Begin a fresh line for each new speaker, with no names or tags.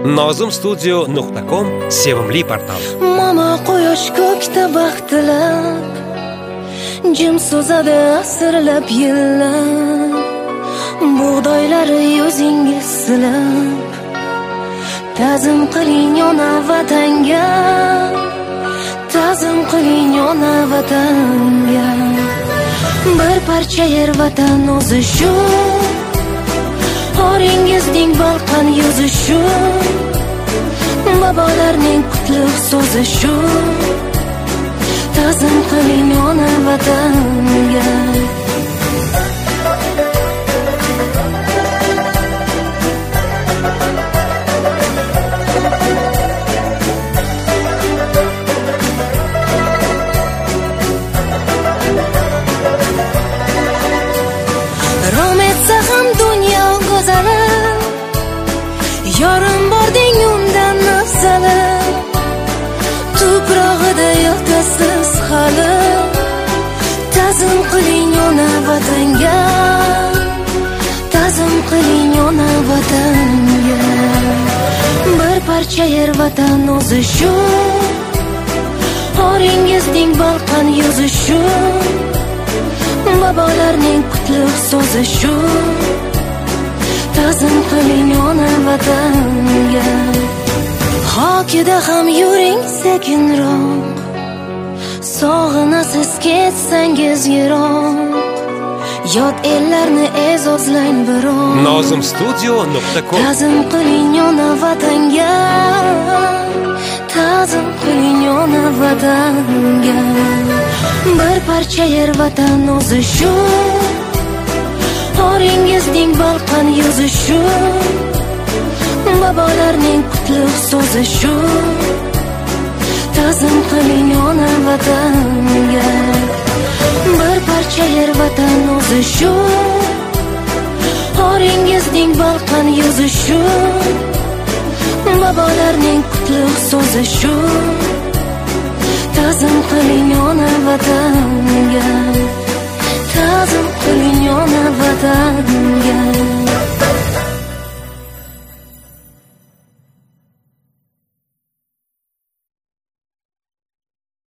Nozimstudio.com sevimli portal.
Mama quyosh ko'kda baxtilab, jim so'zadi asrlab yillab, bug'doylari yuzingiz silab, ta'zim qiling ona vatanga, ta'zim qiling ona vatanga. Bir parcha yer vatan o'zi shu, oringizning balqon yuzi shu, babolarning qutlug' so'zi shu, ta'zim qiling ona vatanga. Rom etsa ham dunyo go'zali, yorim bording undan afzali, tuprog'ida yotasiz hali, ta'zim qiling ona vatanga, ta'zim qiling ona vatanga. Bir parcha yer vatan o'zi shu, oringizning balqon yuzi shu, babolarning qutlug' so'zi shu, ta'zim qiling ona vatanga. Hokida ham yuring sekinroq, sog'inasiz ketsangiz yiroq, yot ellarni e'zozlang biroq.
Nozimstudio.com
Ta'zim qiling ona vatanga, ta'zim qiling ona vatanga. Bir parcha yer vatan o'zi shu, oringizning balqon yuzi shu, babolarning qutlug' so'zi shu, ta'zim qiling ona vatanga. Bir parcha yer vatan o'zi shu, oringizning balqon yuzi shu, babolarning qutlug' so'zi shu, ta'zim qiling ona vatanga, ta'zim qiling